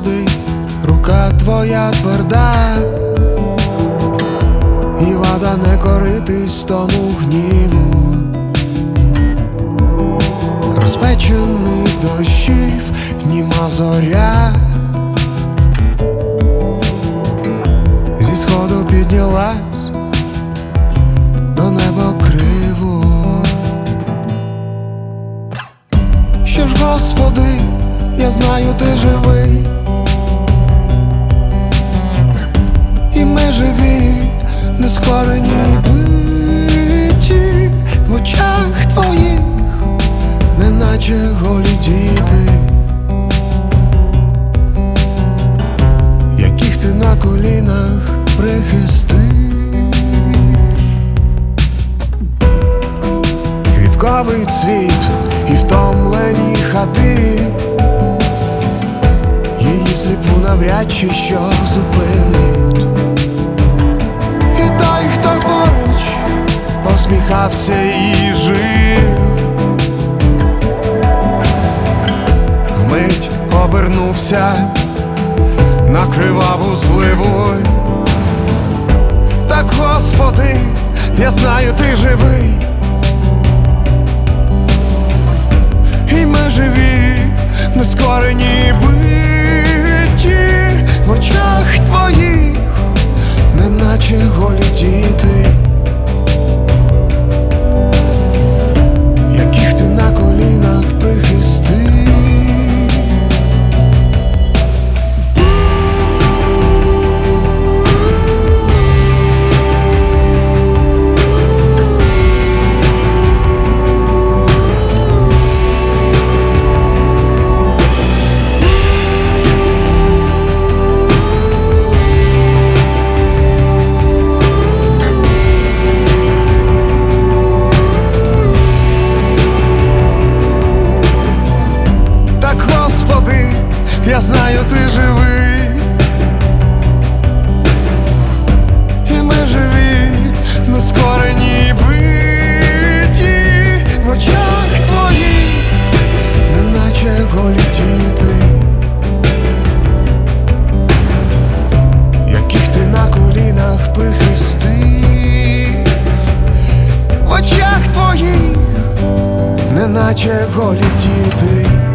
Господи, рука Твоя тверда, і вада не коритись тому гніву розпечених дощів, німа зоря зі сходу піднялась до неба криво. Що ж, Господи, я знаю, Ти живий, і ми живі, нескорені й биті в очах Твоїх, неначе голі діти, яких Ти на колінах прихистиш. Квітковий цвіт і втомлені хати, її сліпу навряд чи що зупинить. І той, хто поруч посміхався і жив, вмить обернувся на криваву зливу. Так, Господи, я знаю, Ти живий, і ми живі, нескорені й биті в очах Твоїх, неначе голі діти, яких Ти на колінах прихистив. Я знаю, Ти живий, і ми живі, нескорені й биті в очах Твоїх, неначе голі діти, яких Ти на колінах прихистив. В очах Твоїх, неначе голі діти.